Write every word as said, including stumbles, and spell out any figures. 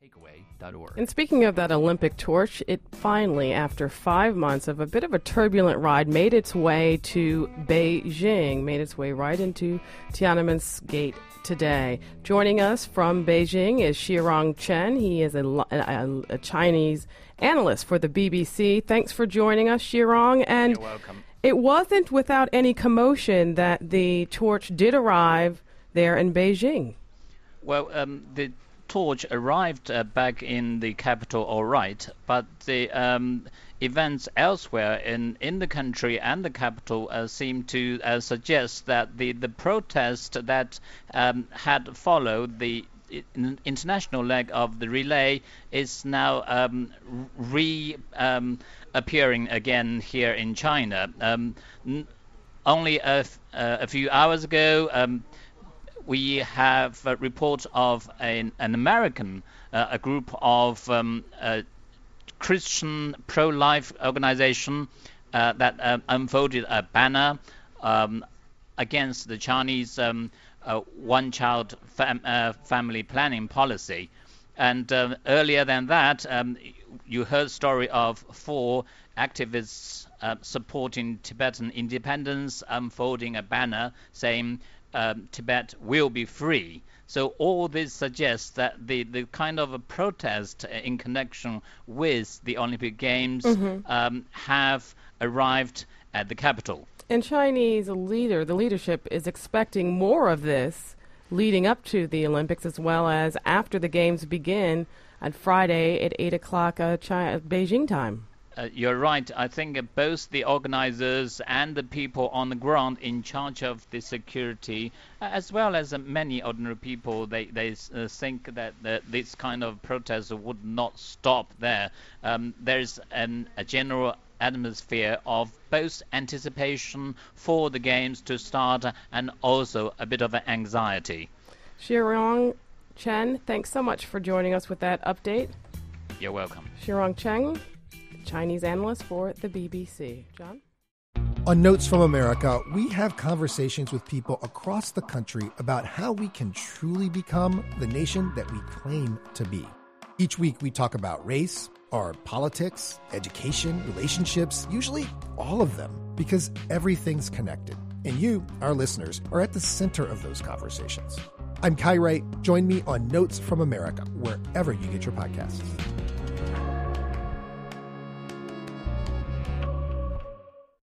And speaking of that Olympic torch, it finally, after five months of a bit of a turbulent ride, made its way to Beijing, made its way right into Tiananmen Gate today. Joining us from Beijing is Shirong Chen. He is a, a, a Chinese analyst for the B B C. Thanks for joining us, Shirong. And you're welcome. It wasn't without any commotion that the torch did arrive there in Beijing. Well, um, the torch arrived uh, back in the capital, all right, but the um, events elsewhere in, in the country and the capital uh, seem to uh, suggest that the, the protest that um, had followed the international leg of the relay is now um, re um, appearing again here in China. Um, n- only a, f- uh, a few hours ago, um, we have a report of an, an American, uh, a group of um, uh, Christian pro-life organization uh, that uh, unfolded a banner um, against the Chinese um, uh, one-child fam- uh, family planning policy. And uh, earlier than that, um, you heard the story of four activists uh, supporting Tibetan independence, unfolding a banner saying Um, Tibet will be free. So all this suggests that the, the kind of a protest in connection with the Olympic Games mm-hmm. um, have arrived at the capital. And Chinese leader, the leadership is expecting more of this leading up to the Olympics as well as after the Games begin on Friday at eight o'clock uh, China, Beijing time. Uh, you're right. I think uh, both the organizers and the people on the ground in charge of the security, uh, as well as uh, many ordinary people, they, they uh, think that uh, this kind of protest would not stop there. Um, there's an, a general atmosphere of both anticipation for the games to start uh, and also a bit of an anxiety. Shirong Chen, thanks so much for joining us with that update. You're welcome. Shirong Chen, Chinese analyst for the B B C. John? On Notes from America, we have conversations with people across the country about how we can truly become the nation that we claim to be. Each week, we talk about race, our politics, education, relationships, usually all of them, because everything's connected. And you, our listeners, are at the center of those conversations. I'm Kai Wright. Join me on Notes from America, wherever you get your podcasts.